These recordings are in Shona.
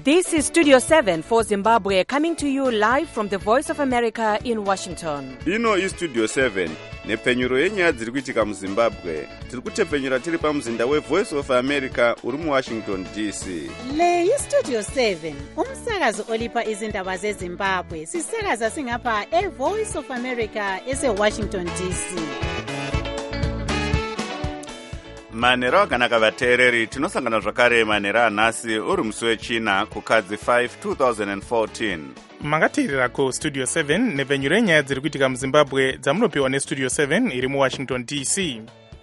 This is Studio 7 for Zimbabwe, coming to you live from the Voice of America in Washington. Ino is Studio 7 nepfenyuro yenyaya dziri kuitika muZimbabwe. Tiri kutepfenyura tiri pamuzinda weVoice of America uri muWashington DC. Le iStudio 7 umsakazo olipa izindaba zeZimbabwe. Sisakaza singapha eVoice of America eseWashington DC. Manera wakanaka vateereri, tinosangana zvakare manera anhasi uri musi wechina kukadzi 5 2014. Mangateerera kuStudio 7 nepfenyuro yenyaya dziri kuitika muZimbabwe dzamunopiwa neStudio 7 iri muWashington DC.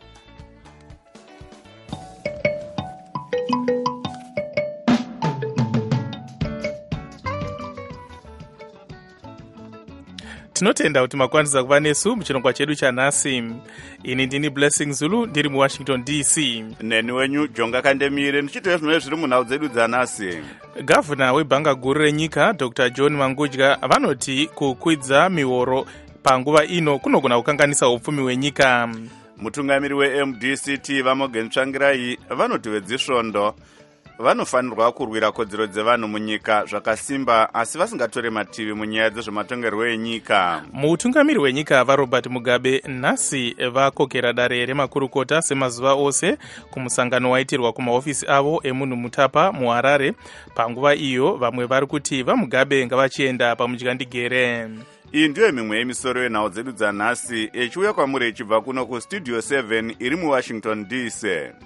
Tinotenda kuti makwanisa kuva nesu muchirongwa chedu chanhasi. Ini ndini Blessing Zulu ndiri muWashington DC. Neni wenyu Jonga Kandemire ndichiteera zvimwe zviri munhau dzedu dzanhasi. Gavhuna webhanga guru renyika Dr. John Mangudya vanoti kukwidza mihoro panguva ino kunogona kukanganisa upfumi hwenyika. Mutungamiri weMDCT Vamogen Tsvangirai vanoti vedzisvondo vanofanirwa kurwira kodzero dzevanhu munyika zvakasimba asi vasingatore mativi munyaya dzezvematongerwo enyika. Mutungamiri wenyika vaRobert Mugabe nhasi vakokera dare remakurukota semazuva ose kumusangano waitirwa kumahofisi avo emunhu mutapa muHarare. Panguva iyo vamwe vari kuti vaMugabe ngavachienda pamudyandegere. Iyi ndiyo mimwe yemisoro yenhau dzedu dzanhasi echiuya kwamuri echibva kuno kuStudio 7 iri muWashington DC.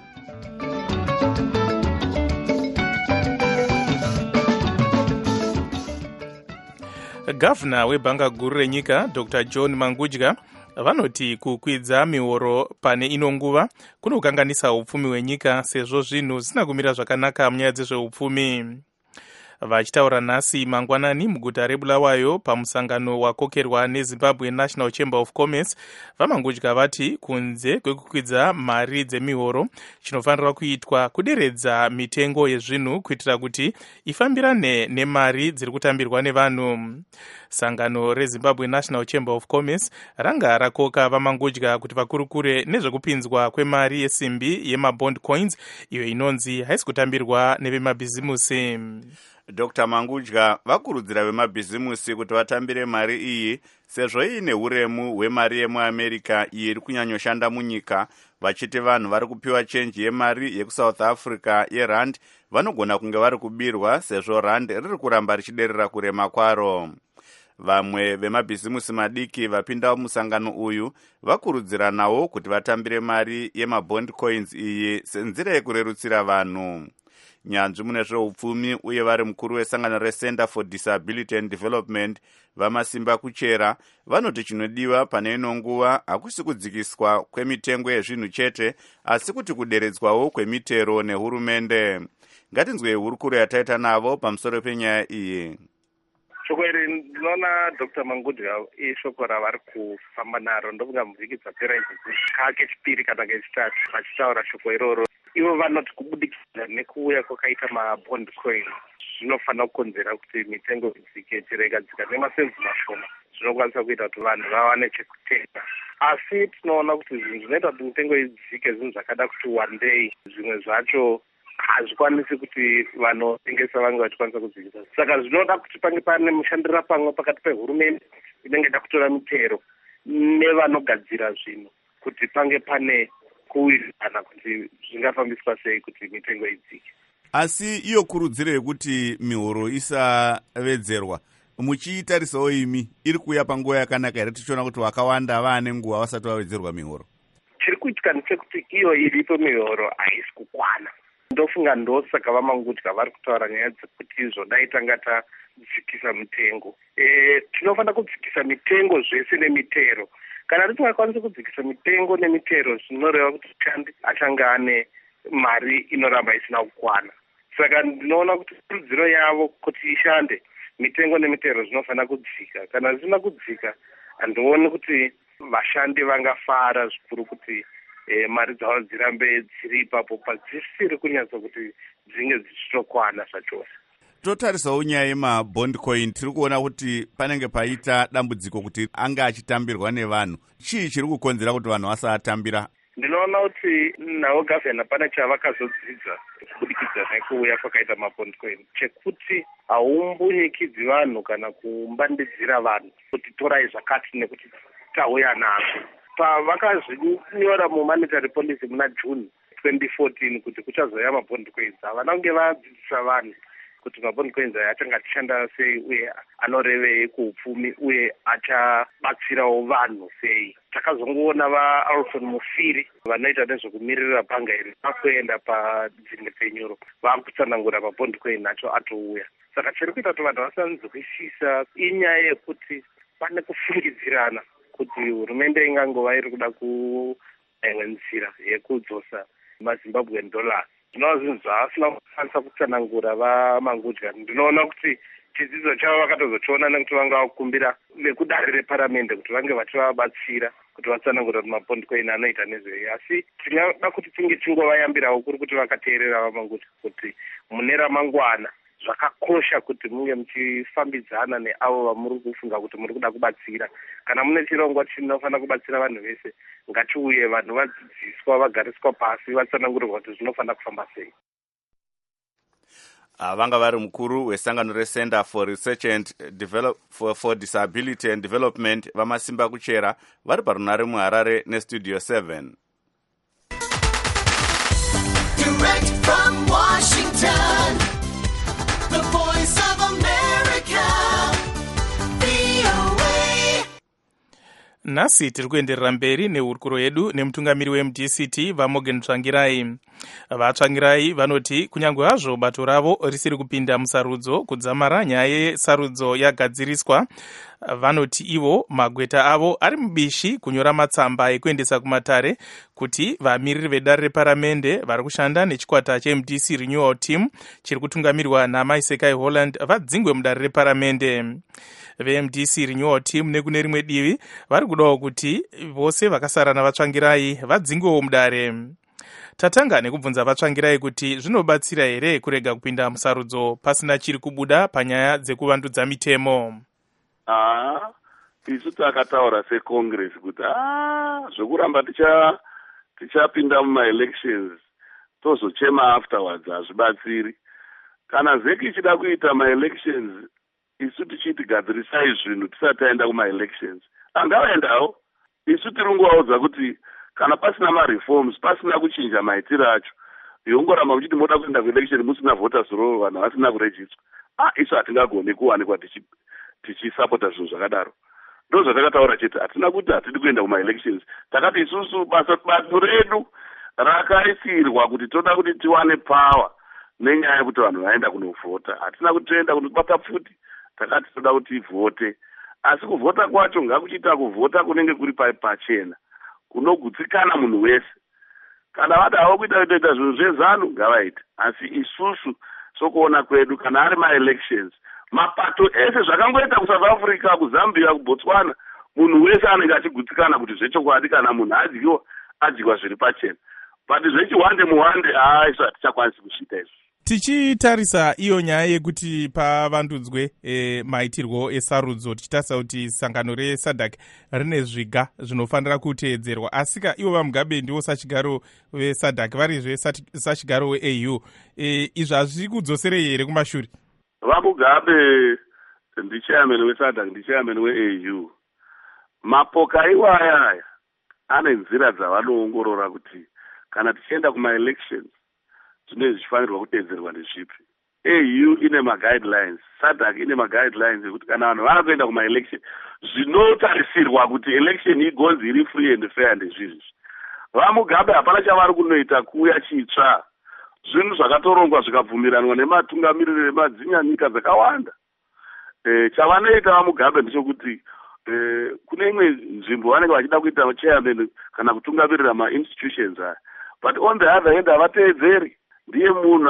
Gavhuna webhanga guru renyika Dr. John Mangudya vanoti kukwidza mihoro pane ino nguva kunokanganisa upfumi hwenyika sezvo zvinhu zvisina kumira zvakanaka munyaya dzezveupfumi. Vachitaura nhasi mangwanani muguta reBulawayo pamusangano wakokerwa neZimbabwe National Chamber of Commerce, vaMangudya vati kunze kwekukwidza mari dzemihoro chinofanirwa kuitwa kuderedza mitengo yezvinhu kuitira kuti ifambirane nemari dziri kutambirwa nevanhu. Sangano reZimbabwe National Chamber of Commerce ranga rakoka vaMangudya kuti vakurukure nezvekupinzwa kwemari yesimbi yemabond coins iyo inonzi haisi kutambirwa nevemabhizimusi. Dr. Mangudya vakurudzira vemabhizimusi kuti vatambire mari iyi sezvo iine uremu hwemari yemuAmerica iyi iri kunyanyoshanda munyika, vachiti vanhu vari kupiwa chenji yemari yekuSouth Africa yerand vanogona kunge vari kubirwa sezvo rand riri kuramba richiderera kurema kwaro. Vamwe vemabhizimusi madiki vapinda musangano uyu vakurudzira nawo kuti vatambire mari yemabond coins iyi senzira yekurerutsira vanhu. Nyanzvi mune zveupfumi uye vari mukuru wesangano reCenter for Disability and Development vamasimba kuchera vanoti chinodiwa pane ino nguva hakusi kudzikiswa kwemitengo yezvinhu chete asi kuti kuderedzwawo kwemitero nehurumende. Ngatinzwe hurukuro yataita navo pamusoro penyaya iyi. Shoko iri ndinoona Dr. Mangudya ishoko ravari kufamba naro ndofunga muvhiki dzapera idzi kake chipiri kana kechitatu vachitaura shoko iroro. Ivo vanoti kubudikidza nekuuya kwakaita mabond coin zvinofanira kukonzera kuti mitengo idzike chero ikadzika nemasenzi mashoma zvinokwanisa kuita kuti vanhu vawane chekutenga. Asi tinoona kuti zvinhu zvinoita kuti mitengo idzike zvinhu zvakada kuti one day zvimwe zvacho hazvikwanisi kuti vanotengesa vange vachikwanisa kudzikisa. Saka zvinoda kuti pange pane mushandira pamwe pakati pehurumende inenge ida kutora mitero nevanogadzira zvinhu kuti pange pane kuwirirana kuti zvingafambiswa sei kuti mitengo idzike. Asi iyo kurudziro yekuti mihoro isavedzerwa muchiitarisawo imi iri kuuya panguva yakanaka here tichiona kuti vakawanda vaane nguva vasati vawedzerwa mihoro? Chiri kuitika ndechekuti iyo iripo mihoro haisi kukwana. Ndofunga ndosaka vaMangudya vari kutaura nyaya dzekuti zvodai tanga tadzikisa mitengo. Tinofanira kudzikisa mitengo zvese nemitero. Kana tisingakwanisi kudzikisa mitengo nemitero zvinoreva kuti shandi achange ane mari inoramba isina kukwana. Saka ndinoona kuti kurudziro yavo kuti ishande mitengo nemitero zvinofanira kudzika. Kana zvisina kudzika handioni kuti vashandi vangafara zvikuru kuti mari dzavo dzirambe dziri ipapo padzisiri kunyatsa kuti dzinge dzichitokwana zvachose. Totarisawo nyaya yemabond coin tiri kuona kuti panenge paita dambudziko kuti anga achitambirwa nevanhu. Chii chiri kukonzera kuti vanhu vasaatambira? ndinoona kuti navo gavhena pane chavakazodzidza kubudikidza nekuuya kwakaita mabondcoin chekuti haumbonyikidzi vanhu kana kumbandidzira vanhu kuti torai zvakati nekuti tauya nazvo. Pavakazvinyora mumonetary policy muna June 2014 kuti kuchazoya mabondcoins, havana kunge vadzidzisa vanhu kuti mabondcoins aya achangashanda sei uye anorevei kuupfumi uye achabatsirawo vanhu sei. Takazongoona vaAlson Mufiri vanoita nezvekumirira bhanga iri vakuenda padzimwe dzenyurope vakutsanangura mabondcoin acho atouya. Saka chiri kuita kuti vanhu vasanzwisisa inyaya yekuti pane kufungidzirana kuti hurumende ingangova iri kuda kuimwe nzira yekudzosa maZimbabwean dollars. Zvinova zvinhu zvasina kukwanisa kutsanangura vaMangudya. Ndinoona kuti chidzidzo chavo vakatozochiona nekuti vanga vakumbira nekudare reparamende kuti vange vachivabatsira kuti vatsanangura kuti mabondcoin anoita nezvei. Asi tingada kuti tinge tingovayambirawo kuri kuti vakateerera vaMangudya kuti mune ramangwana zvakakosha kuti munge muchifambidzana neavo vamuri kufunga kuti muri kuda kubatsira. Kana mune chirongwa chinofanira kubatsira vanhu vese, ngatiuye vanhu vadzidziswa, vagariswa pasi, vatsanangurirwa kuti zvinofanira kufamba sei. Vanga vari mukuru wesangano reCenter for Research and for Disability and Development vaMasimba Kuchera vari parunare muHarare neStudio 7. Direct from Washington, the voice of America, VOA. Nhasi tiri kuenderera mberi nehurukuro yedu nemutungamiri weMDCT vaMorgan Tsvangirai. VaTsvangirai vanoti kunyange hazvo bato ravo risiri kupinda musarudzo kudzamara nyaya yesarudzo yagadziriswa, vanoti ivo magweta avo ari mubishi kunyora matsamba ekuendesa kumatare kuti vamiriri vedare reparamende vari kushanda nechikwata cheMDC Renewal Team chiri kutungamirwa naMaisekai Holland vadzingwe mudare reparamende. VeMDC Renewal Team nekune rimwe divi vari kudawo kuti vose vakasara navaTsvangirai vadzingwewo mudare. Tatanga nekubvunza vaTsvangirai kuti zvinobatsira here kurega kupinda musarudzo pasina chiri kubuda panyaya dzekuvandudza mitemo. Isu takataura seCongress kuti zvekuramba tichapinda mumaelections tozochema afterwards hazvibatsiri. Kana zeki ichida kuita maelections isu tichiti gadzirisai zvinhu tisati taenda kumaelections, angavaendawo. Isu tiringovaudza kuti kana pasina mareforms, pasina kuchinja maitiro acho, yongoramba muchiti moda kuenda kuelection musina voters roll, vanhu vasina kurejistwa, isu hatingagoni kuwanikwa tichisapota zvinhu zvakadaro. Ndo zvatakataura chete, hatina kuti hatidi kuenda kumaelections. Takati isusu bato redu rakaisirwa kuti toda kuti tiwane power nenyaya yekuti vanhu vaenda kunovhota. Hatina kuti toenda kunobata pfuti, takati toda kuti tivhote. Asi kuvhota kwacho ngakuchiita kuvhota kunenge kuri pachena, kunogutsikana munhu wese. Kana vadawo kuita zvinhu zvezanu ngavaite, asi isusu sokuona kwedu kana ari maelections, mapato ese zvakangoita kuSouth Africa, kuZambia, kuBotswana, munhu wese anenge achigutsikana kuti zvechokwadi kana munhu adyiwa zviri pachena. But zvechiwande muwande isu hatichakwanisi kusvita izvo. Tichitarisa iyo nyaya yekuti pavandudzwe maitirwo esarudzo, tichitarisa kuti sangano reSADC rine zviga zvinofanira kuteedzerwa, asika ivo vaMugabe ndivo sachigaro veSADC varizve sachigaro weAU. Izvi hazviri kudzoserei here kumashure? VaMugabe ndichairman weSADC, ndichairman weAU. Mapoka iwaya ane nzira dzavanoongorora kuti kana tichienda kumaelections zvine zvichifanirwa kuteedzerwa nezvipi. AU ine maguidelines, SADC ine maguidelines ekuti kana vanhu vana kuenda kumaelection zvinotarisirwa kuti election igonzi iri free and fair ndezvizvi. VaMugabe hapana chavari kunoita kuuya chitsva, zvinhu zvakatorongwa zvikabvumiranwa nematungamiriri emadzinyanyika dzakawanda. Chavanoita vaMugabe ndechekuti kune imwe nzvimbo vanenge vachida kuita chairman kana kutungamirira ma-institutions aya, but on the other hand havateedzeri. Ndiye munhu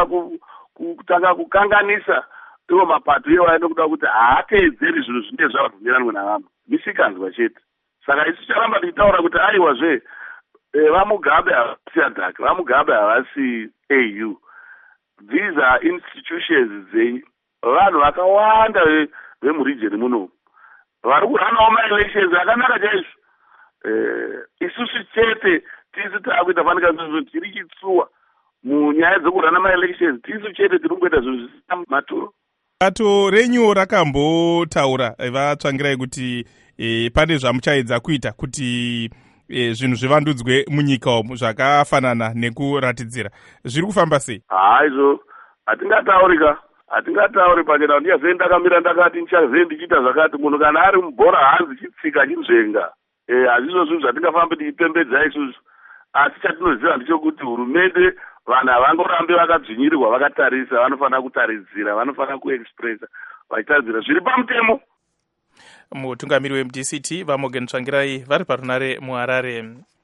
anotanga kukanganisa iwo mapato iwo anokuda kuti haateedzeri zvinhu zvinenge zvabvumiranwa navanhu, misikanzwa chete. Saka isu charamba tichitaura kuti aiwazve vaMugabe havasi SADC, vaMugabe havasi AU. These are institutions dzevanhu vakawanda vemuregion muno vari kuranawo maelections akanaka chaizvo. Isusu chete tisu taakuita fanika zvinhu tiri chitsuwa munyaya dzekurana maelections tisu chete tiri kungoita zvinhu zvisina maturo. bato renyu rakambotaura vatsvangirai kuti pane zvamuchaedza kuita kuti zvinhu zvivandudzwe munyika umu zvakafanana nekuratidzira. Zviri kufamba sei? Haizvo hatingatauri pachena ndiyazve ndakamira ndakati ndichazve ndichiita zvakati. Munhu kana ari mubhora hanzi chitsika chinzvenga. Hazvizvo zvinhu zvatingafamba tichipembedza isusu. Asi chatinoziva ndechekuti hurumende vanhu havangorambe vakadzvinyirirwa vakatarisa, vanofanira kutaridzira, vanofanira kuexpressa vachitaridzira zviri pamutemo. Mutungamiri weMDCT Vamogen Tsvangirai vari parunare muHarare.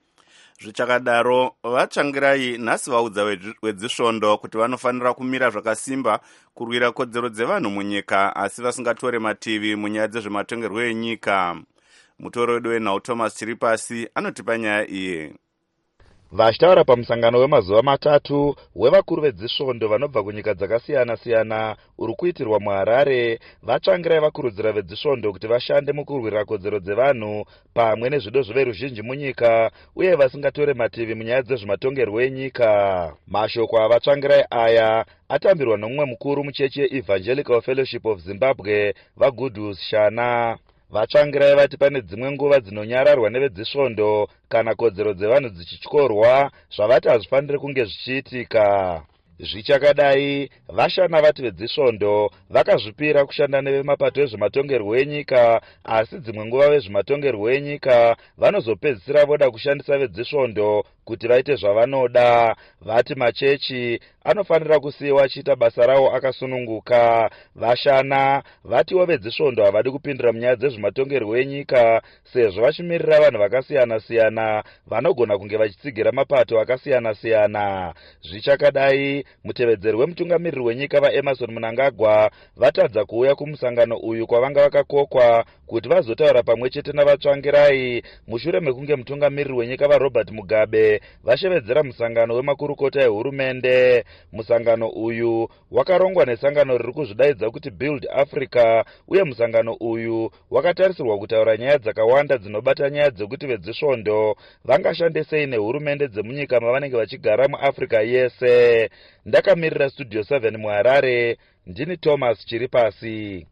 Zvichakadaro vatsvangirai nhasi vaudza wedzisvondo kuti vanofanira kumira zvakasimba kurwira kodzero dzevanhu munyika asi vasingatore mativi munyaya dzezvematongerwo enyika. Mutoro wedu wenhau Thomas Chiripasi anotipa nyaya iyi. Vachitaura pamusangano wemazuva matatu wevakuru vedzisvondo vanobva kunyika dzakasiyana-siyana uri kuitirwa muHarare, vatsvangirai vakurudzira vedzisvondo kuti vashande mukurwira kodzero dzevanhu pamwe nezvido zveveruzhinji munyika uye vasingatore mativi munyaya dzezvematongerwo enyika. Mashoko avatsvangirai aya atambirwa nomumwe mukuru muchechi yeEvangelical Fellowship of Zimbabwe vaGudus Shana. Vatsvangirai vati pane dzimwe nguva dzinonyararwa nevedzisvondo kana kodzero dzevanhu dzichityorwa zvavati hazvifaniri kunge zvichiitika. Zvichakadai, Vashana vati vedzisvondo vakazvipira kushanda nevemapato ezvematongerwo enyika asi dzimwe nguva vezvematongerwo enyika vanozopedzisira voda kushandisa vedzisvondo kuti vaite zvavanoda. Vati machechi anofanira kusiyiwa achiita basa rawo akasununguka. Vashana vatiwo vedzisvondo havadi kupindira munyaya dzezvematongerwo enyika sezvo vachimirira vanhu vakasiyana-siyana vanogona kunge vachitsigira mapato akasiyana-siyana. Zvichakadai, mutevedzeri wemutungamiriri wenyika vaEmerson Mnangagwa vatadza kuuya kumusangano uyu kwavanga vakakokwa kuti vazotaura pamwe chete navatsvangirai mushure mekunge mutungamiriri wenyika vaRobert Mugabe vashevedzera musangano wemakurukota ehurumende. Musangano uyu wakarongwa nesangano riri kuzvidaidza kuti Build Africa uye musangano uyu wakatarisirwa kutaura nyaya dzakawanda dzinobata nyaya dzekuti vedzisvondo vangashandisei nehurumende dzemunyika mavanenge vachigara muAfrica yese. Ndakamirira Studio 7 muHarare, ndini Thomas Chiripasi.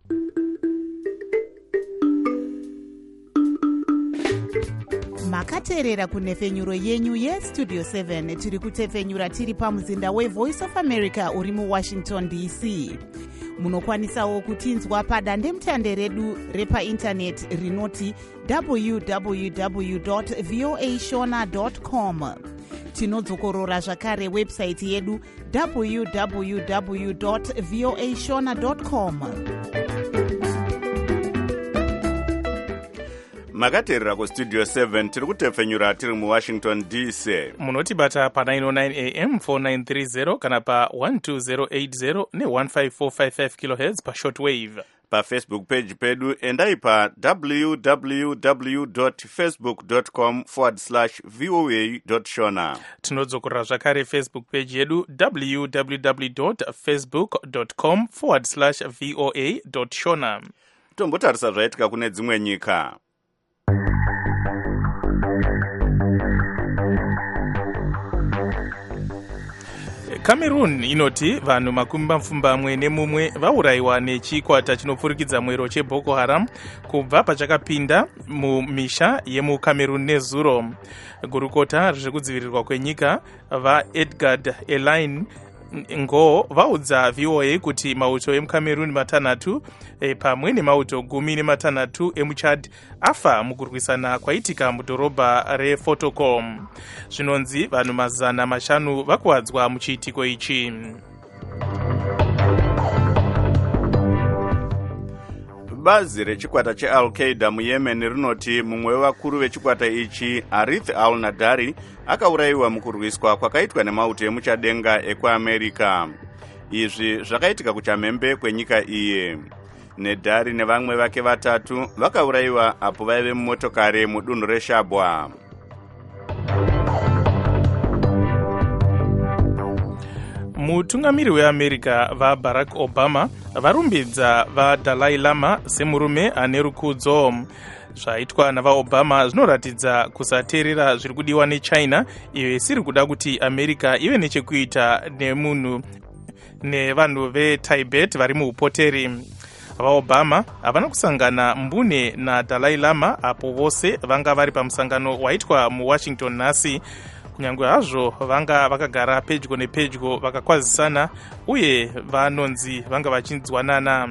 Makateerera kunhefenyuro yenyu yeStudio 7 tiri kutefenyura tiri pamuzinda weVoice of America uri muWashington DC. Munokwanisawo kutinzwa padandemutande redu repaintaneti rinoti www.voashona.com. Tinodzokorora zvakare website yedu www.voashona.com. Makateerera kuStudio 7 tiri kutefenyura tiri muWashington DC. Munotibata pa 909 AM 4930 kana pa 12080 ne15455 kHz pa shortwave. Pa Facebook page pedu endai pa www.facebook.com/voa.shona. Tinodzokorera zvakare Facebook page yedu www.facebook.com/voa.shona. Tombotarisa zvaitika kune dzimwe nyika. Cameroon inoti vanhu makumi mapfumbamwe nemumwe vaurayiwa nechikwata chinopfurikidza mwero cheBoko Haram kubva pachakapinda mumisha yemuCameroon nezuro. Gurukota rezvekudzivirirwa kwenyika vaEdgard Elaine Ngo vaudza VOA kuti mauto emuCameroon matanhatu pamwe nemauto 16 emuChad afa mukurwisana kwaitika mudhorobha reFotocom. Zvinonzi vanhu 500 vakuwadzwa muchiitiko ichi. Bazi rechikwata cheAl-Qaeda muYemen rinoti mumwe wevakuru vechikwata ichi, Harith al-Nadari, akaurayiwa mukurwiswa kwakaitwa nemauto emuchadenga ekuAmerica. Izvi zvakaitika kuchamhembe kwenyika iye. Nadari nevamwe vake vatatu vakaurayiwa apo vaive mumotokari mudunhu reShabwa. mutungamiri weamerica vaBarack Obama varumbidza vaDalai Lama semurume ane rukudzo. Zvaitwa navaObama zvinoratidza kusateerera zviri kudiwa neChina, iyo isiri kuda kuti America ive nechekuita nevanhu veTibet vari muupoteri. VaObama havana kusangana mbune naDalai Lama apo vose vanga vari pamusangano waitwa muWashington nhasi. Kunyange hazvo vanga vakagara pedyo nepedyo vakakwazisana uye vanonzi vanga vachinzwanana.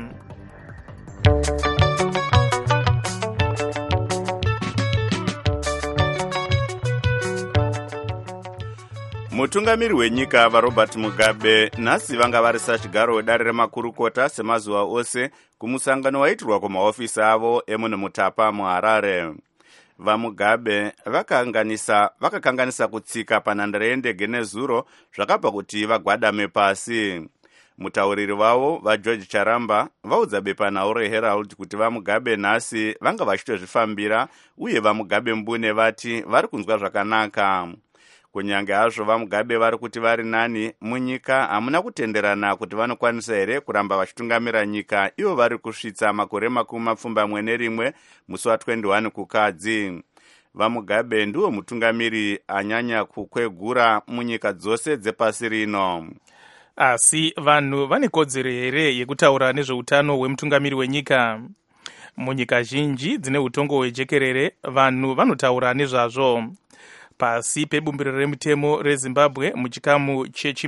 Mutungamiri wenyika vaRobert Mugabe nhasi vanga varisa chigaro wedare remakurukota semazuva ose kumusangano waitirwa kumahofisi avo emuNomutapa muHarare. VaMugabe vakakanganisa kutsika panhandare yendege nezuro zvakabva kuti vagwadame pasi. Mutauriri wavo vaGeorge Charamba vaudza bepanhau reHerald kuti vaMugabe nhasi vanga vachitozvifambira uye vaMugabe mbune vati vari kunzwa zvakanaka. Kunyange hazvo vaMugabe vari kuti vari nani munyika hamuna kutenderana kuti vanokwanisa here kuramba vachitungamira nyika ivo vari kusvitsa makore 21 musi wa21 kukadzi. VaMugabe ndiwo mutungamiri anyanya kukwegura munyika dzose dzepasi rino. Asi vanhu vane kodzero here yekutaura nezveutano hwemutungamiri wenyika? Munyika zhinji dzine utongo hwejekerere vanhu vanotaura nezvazvo. Pasi pebumbiro remutemo reZimbabwe muchikamu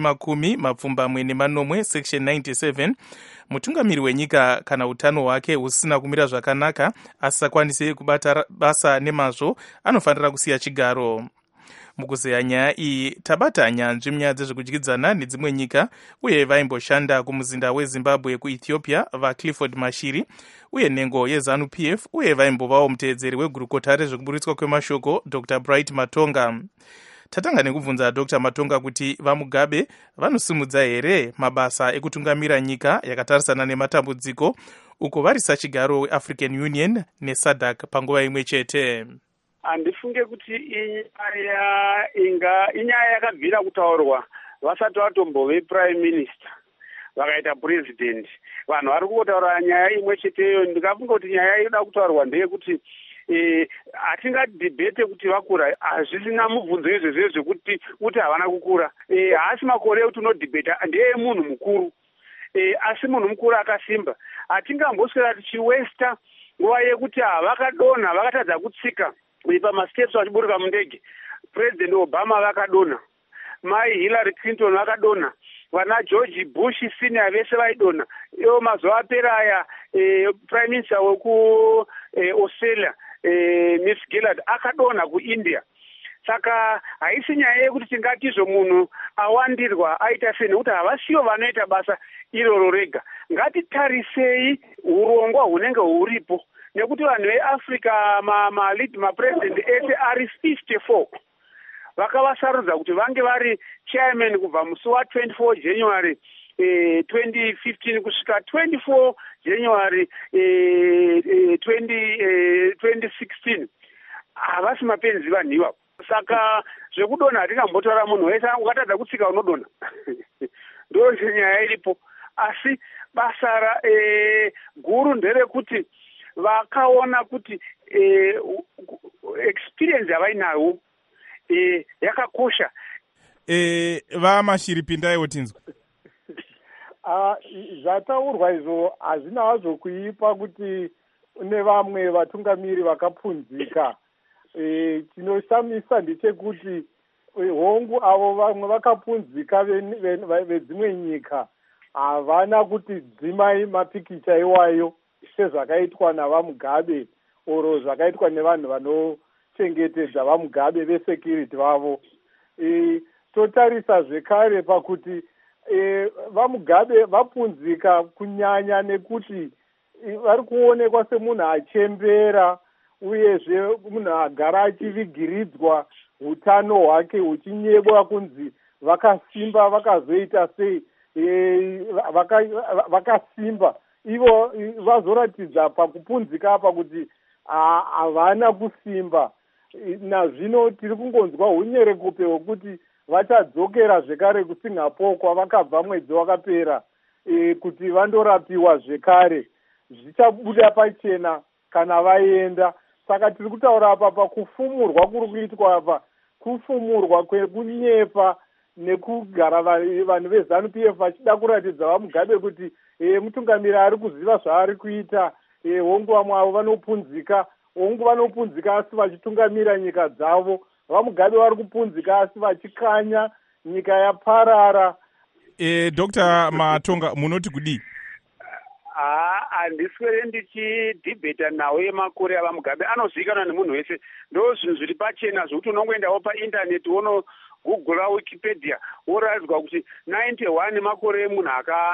che10 section 97, mutungamiri wenyika kana utano hwake husina kumira zvakanaka asisakwanise kubata basa nemazvo anofanira kusiya chigaro. Mukuzeya nyaya iyi tabata nyanzvi munyaya dzezvekudyidzana nedzimwe nyika uye vaimboshanda kumuzinda weZimbabwe kuEthiopia vaClifford Mashiri uye nhengo yeZANU-PF uye vaimbovawo muteedzeri wegurukota rezvekuburitswa kwemashoko Dr. Bright Matonga. Tatanga nekubvunza Dr. Matonga kuti vaMugabe vanosimudza here mabasa ekutungamira nyika yakatarisana nematambudziko uko varisa chigaro weAfrican Union neSADC panguva imwe chete. Handifunge kuti inyaya yakabvira kutaurwa vasati vatombove prime minister vakaita president. Vanhu vari kungotaura nyaya imwe cheteyo. Ndikafunga kuti nyaya inoda kutaurwa ndeyekuti hatingadhibhete kuti vakura, hazvisina mubvunzo izvezvo zvekuti havana kukura. Haasi makore ekuti unodhibheta ndeye munhu mukuru, asi munhu mukuru akasimba. Hatingamboswera tichiwesta nguva yekuti vakadonha vakatadza kutsika pamasteps vachiburuka mundege. President Obama vakadonha, mai Hillary Clinton vakadonha, vana George Bush senior vese vaidonha. Iwo mazuva apera aya prime minister weku Australia Miss Gillard akadonha kuIndia. Saka haisi nyaya yekuti tingatizvo munhu awandirwa aita sei, nekuti havasiwo vanoita basa iroro rega. Ngatitarisei urongwa hunenge huripo, nekuti vanhu veAfrica mapresident ese ari 54 vakavasarudza kuti vange vari chairman kubva musi wa24 January 2015 kusvika 24 January 2016. Havasi mapenzi vanhu ivavo. Saka zvekudonha hatingambotaura munhu wese ukatadza kutsika unodonha. Ndo nyaya iripo. Asi basa guru nderekuti vakaona kuti experience yavainayo yakakosha. VaMashiri pindaiwo tinzwa. Zvataurwa izvo hazvina hazvo kuipa kuti nevamwe vatungamiri vakapunzika. Chinoshamisa ndechekuti hongu avo vamwe vakapunzika vedzimwe nyika havana kuti dzimai mapikicha iwayo sezvakaitwa navaMugabe oro zvakaitwa nevanhu vanochengetedza vaMugabe vesecurity vavo. Totarisa zvekare pakuti vaMugabe vapunzika kunyanya nekuti vari kuonekwa semunhu achembera uyezve munhu agara achivigiridzwa utano hwake huchinyebwa kunzi vakasimba vakazoita sei vakasimba. Ivo vazoratidza pakupunzika apa kuti havana kusimba. Nazvino tiri kungonzwa unyerekope hwekuti vachadzokera zvekare kusingapore kwavakabva mwedzi wakapera kuti vandorapiwa zvekare. Zvichabuda pachena kana vaenda. Saka tiri kutaura apa pakufumurwa kuri kuitwa apa kufumurwa kwekunyepa nekugara vanhu veZANU-PF vachida kuratidza vaMugabe kuti mutungamiri ari kuziva zvaari kuita. Hongu vamwe avo vanopunzika, hongu vanopunzika asi vachitungamira nyika dzavo. VaMugabe vari kupunzika asi vachikanya nyika yaparara. Dr. Matonga, munoti kudii? Handiswere ndichidhibheta nawo yemakore avaMugabe. Anozivikanwa nemunhu wese. Ndo zvinhu zviri pachena zvokuti unongoendawo paindaneti wonogugula Wikipedia woradzwa kuti 91 makore emunhu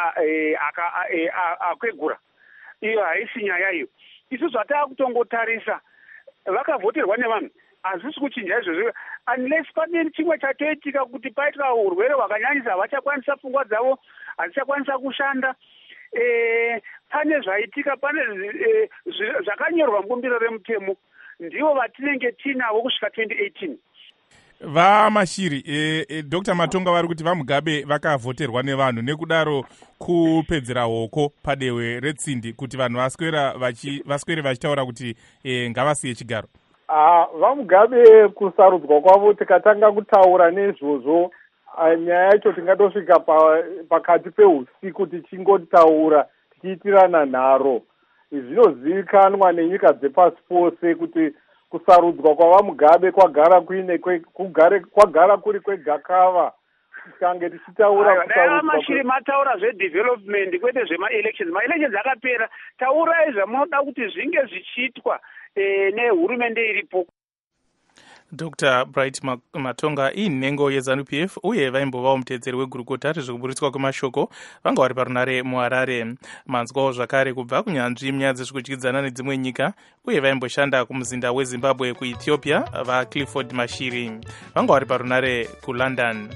akwegura. Iyo haisi nyaya iyo. Isu zvataa kutongotarisa vakavhoterwa nevanhu hazvisi kuchinja izvozvo unless pane chimwe chatoitika kuti paitika urwere hwakanyanyisa havachakwanisa pfungwa dzavo hadzichakwanisa kushanda. Pane zvaitika, pane zvakanyorwa mubumbiro remutemo, ndivo vatinenge tinavo kusvika 2018. VaMashiri, Dr. Matonga vari kuti vaMugabe vakavhoterwa nevanhu nekudaro kupedzera hoko padewe retsindi kuti vanhu vaswere vachitaura kuti ngavasiye chigaro. VaMugabe kusarudzwa kwavo tikatanga kutaura nezvozvo nyaya yacho tingatosvika pakati peusiku tichingotaura tichiitirana nharo. Zvinozivikanwa nenyika dzepasi pose kuti kusarudzwa kwavaMugabe kwagara kuri kwegakava. Tikange tichitaura Mashiri mataura zvedevelopment kwete zvemaelections. Maelections akapera. Taurai zvamunoda kuti zvinge zvichiitwa nehurumende iripo. Dr. Bright Matonga inhengo yeZANU-PF uye vaimbovawo mutedzeri wegurukota rezvekuburitswa kwemashoko vanga vari parunare muHarare. Manzwawo zvakare kubva kunyanzvi munyaya dzezvekudyidzana nedzimwe nyika uye vaimboshanda kumuzinda weZimbabwe kuEthiopia vaClifford Mashiri vanga vari parunare kuLondon.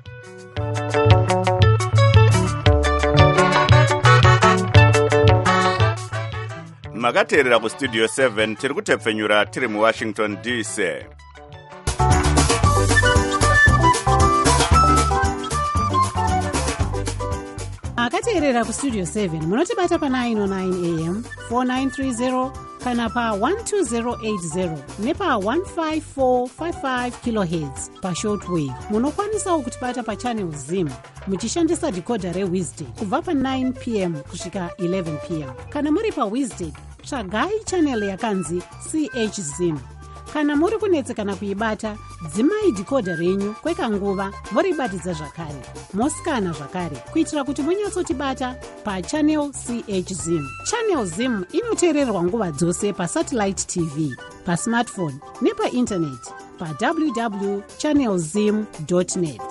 Makateerera kustudio 7 tiri kutepfenyura tiri muWashington DC. Makateerera kustudio 7 munotibata pa 909 AM 4930 kana pa 12080 nepa 15455 kHz pa shortwave. Munokwanisawo kutibata pa channel Zim muchishandisa decoder reWizard kubva pa 9 PM kusvika 11 PM. Kana muri pa Wizard tsvagai channel yakanzi CH Zim. Kana muri kunetsekana kuibata, dzimai decoder renyu kwekanguva moribatidza zvakare. Mosikana zvakare kuitira kuti munyatsotibata pa channel CH Zim. Channel Zim inoteererwa nguva dzose pa satellite TV, pa smartphone nepa internet pa www.channelzim.net.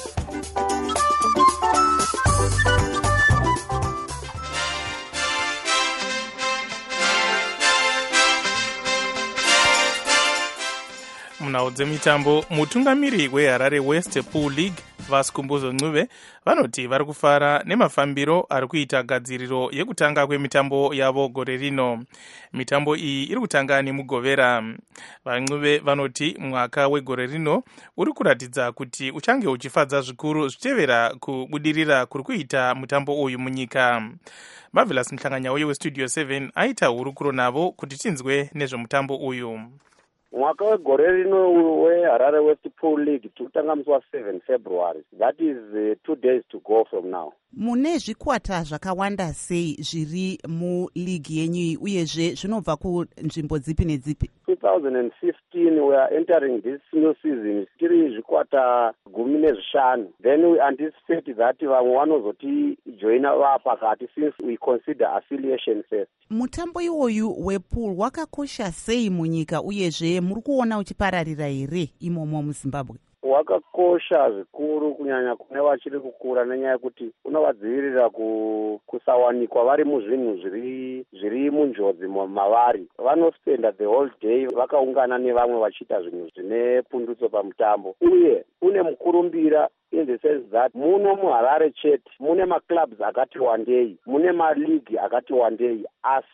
Munhau dzemitambo, mutungamiri weHarare West Pool League Vaskumbuzo Ncube vanoti vari kufara nemafambiro ari kuita gadziriro yekutanga kwemitambo yavo gore rino. Mitambo iyi iri kutanga nemugovera. VaNcube vanoti mwaka wegore rino uri kuratidza kuti uchange uchifadza zvikuru zvichitevera kubudirira kuri kuita mutambo uyu munyika. Marvelous Mhlanganyauye westudio 7 aita hurukuro navo kuti tinzwe nezvemutambo uyu. Mwaka wegore rino weHarare West Pool League tikutanga musi wa7 February. That is 2 days to go from now. Mune zvikwata zvakawanda sei zviri muligi yenyu uyezve zvinobva kunzvimbo dzipi nedzipi? 2015 we are entering this new season tiri zvikwata 15. Then we anticipate that vamwe vanozoti joina vapakati since we consider affiliation first. Mutambo iwoyu wepool wakakosha sei munyika uyezve muri kuona uchipararira here imomo muZimbabwe? Wakakosha zvikuru kunyanya kune vachiri kukura nenyaya yekuti unovadzivirira kusawanikwa vari muzvinhu zviri munjodzi mavari. Vanospenda the whole day vakaungana nevamwe vachiita zvinhu zvine pundutso pamutambo. Uye une mukurumbira in the sense that muno muHarare chete mune maclubs akati wandei, mune maleague akati wandei, asi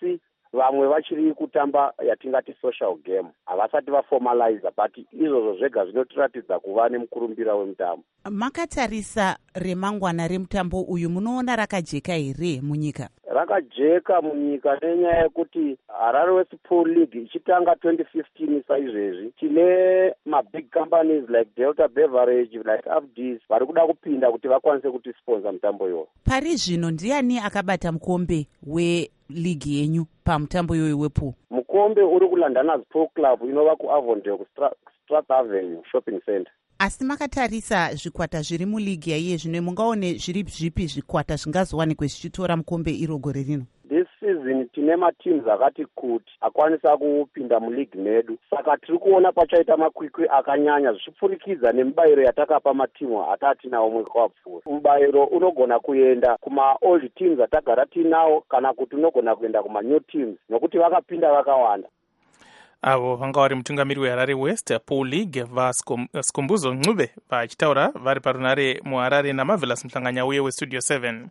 vamwe vachiri kutamba yatingati social game, havasati vaformaliza, but izvozvo zvega zvinotiratidza kuva nemukurumbira wemutambo. Makatarisa remangwana remutambo uyu munoona rakajeka here munyika? Rakajeka munyika nenyaya yekuti Harare West Pro League ichitanga 2015 saizvezvi tine mabig companies like Delta Beverage, like Abdis vari kuda kupinda kuti vakwanise kuti sponsor mutambo iwoyo. Pari zvino ndiani akabata mukombe weligi yenyu pamutambo iwoyo wepool? Mukombe uri kuLondoners Pro Club inova kuAvondale kuStrath Avenue Shopping Center. Asi makatarisa zvikwata zviri muligi yaiye zvino mungaone zviri zvipi zvikwata zvingazowanikwe zvichitora mukombe iro gore rino? This season tine matims akati kuti akwanisa kupinda muligi medu, saka tiri kuona pachaita makwikwi akanyanya zvichipfurikidza nemubayiro yatakapa matimu atatinawo mwaka wapfuura. Mubayiro unogona kuenda kuma old teams atagara tinawo kana kuti unogona kuenda kuma new teams nokuti vakapinda vakawanda. Avo vanga vari mutungamiri weHarare West Pro League vaSikombuzo Ncube vachitaura vari parunare muHarare naMarvelous Mhlanganya uye weStudio 7.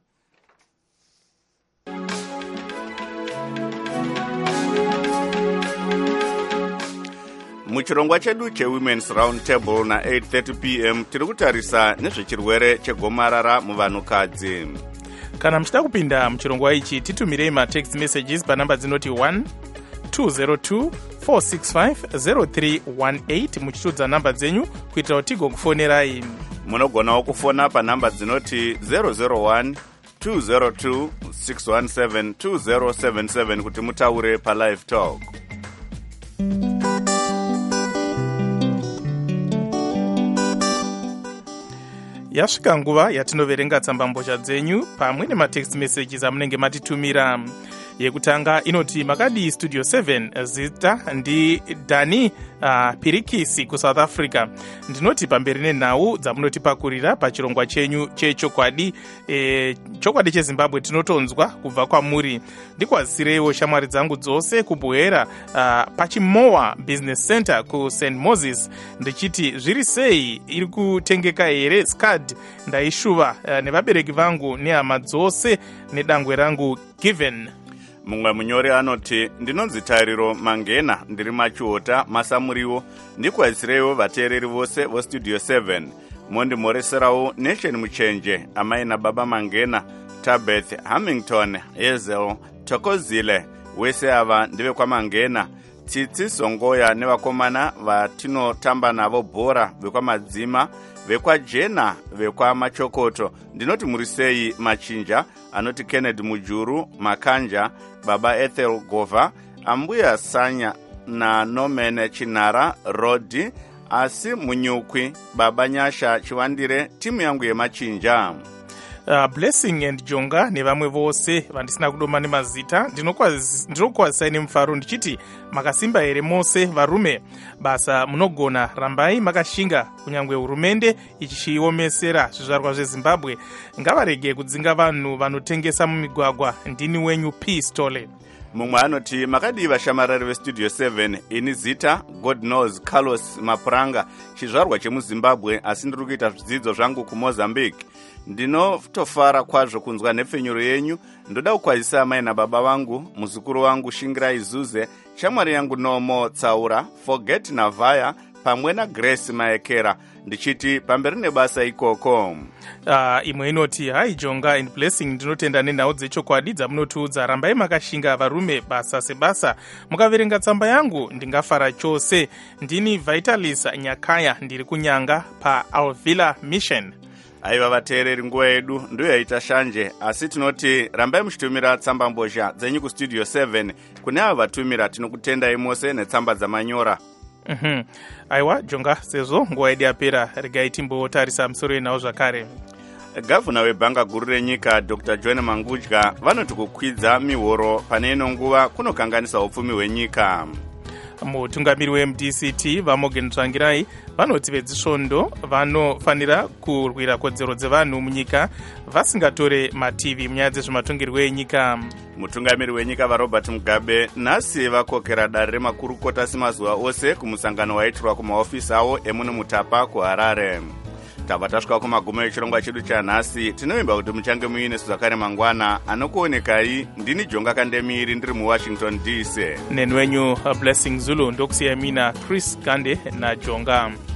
Muchirongwa chedu cheWomen's Round Table na 8:30 p.m. tiri kutarisa nezvechirwere chegomarara muvanhukadzi. Kana muchida kupinda muchirongwa ichi titumirei matext messages panamba dzinoti 1-202-465-0318 muchitudza namba dzenyu kuitira kuti tigokufonerai. Munogonawo kufona panamba dzinoti 001-202-617-2077 kuti mutaure palive talk. Yasvika nguva yatinoverenga tsambambozha dzenyu pamwe nematext messages amunenge matitumira. Yekutanga inoti makadi Studio 7 zita ndi Dani Pirikisi kuSouth Africa. Ndinoti pamberi nenhau dzamunotipakurira pachirongwa chenyu chechokwadi chokwadi cheZimbabwe tinotonzwa kubva kwamuri. Ndikwazisireiwo shamwari dzangu dzose kubwera pachimowa Business Center kuSt Moses ndichiti zviri sei, iri kutengeka here SCAD? Ndaishuva nevabereki vangu nehama dzose nedangwe rangu Given. Mumwe munyori anoti ndinonzi Tariro Mangena ndiri Machiota Masamuriwo. Ndikwazisireiwo vateereri vose voStudio 7. Mondimoreserawo Nation Muchenje, amai naBaba Mangena, Tabeth Hamilton, Hazel Tokozile, wese ava ndive kwaMangena. Tsitsi Songoya nevakomana vatinotamba navo bhora vekwamadzima, vekwajena, vekwamachokoto. Ndinoti murisei Machinja, anoti Kennedy Mujuru, Makanja, Baba Ethel Gova, Ambuya Sanya na Nomene Chinara Rodi, asi Munyukwi, Baba Nyasha Chiwandire, timu yangu yeMachinja. Blessing and Jonga nevamwe vose vandisina kudoma nemazita ndinokwazisai nemufaro ndichiti makasimba here mose varume. Basa munogona, rambai makashinga kunyangwe hurumende ichiomesera zvizvarwa zveZimbabwe. Ngavarege kudzinga vanhu vanotengesa mumigwagwa. Ndini wenyu P Stole. Mumwe anoti makadi vashamarari veStudio 7, ini zita God knows Carlos Mapuranga, chizvarwa chemuZimbabwe asi ndiri kuita zvidzidzo zvangu kuMozambique. Ndinotofara kwazvo kunzwa nhepfenyuro yenyu. Ndoda kukwazisa amai nababa vangu, muzukuru wangu Shingirai Zuze, shamwari yangu Nomo Tsaura, Forget Navaya pamwe naGrace Maekera. Ndichiti pamberi nebasa ikoko. Imwe inoti hai Jonga and Blessing, ndinotenda nenhau dzechokwadi dzamunotiudza. Rambai makashinga varume basa sebasa. Mukaverenga tsamba yangu ndingafara chose. Ndini Vitalis Nyakaya, ndiri kunyanga paAlvila Mission. Aiva vateereri, nguva yedu ndiyo yaita shanje, asi tinoti rambai muchitumira tsamba mbozha dzenyu kuStudio 7. Kune ava vatumira tinokutendai mose netsamba dzamanyora. Aiwa Jonga, sezvo nguva yedu yapera, regai timbotarisa musoro yenhau zvakare. Gavhuna webhanga guru renyika Dr. John Mangudya vanoti kukwidza mihoro pane ino nguva kunokanganisa upfumi hwenyika. Mutungamiri weMDCT vaMorgan Tsvangirai vanoti vedzisvondo vanofanira kurwira kodzero dzevanhu munyika vasingatore mativi munyaya dzezvematongerwo enyika. Mutungamiri wenyika vaRobert Mugabe nhasi vakokera dare remakurukota semazuva ose kumusangano waitirwa kumahofisi avo emuno Mutapa kuHarare. tabva tasvika kumagumo echirongwa chedu chanhasi. Tinovimba kuti muchange muine zvakare mangwana. Anokuonekai ndini Jonga Kandemiri ndiri muWashington DC. Nenwenyu Blessing Zulu ndokusiyamina Chris Gande naJonga.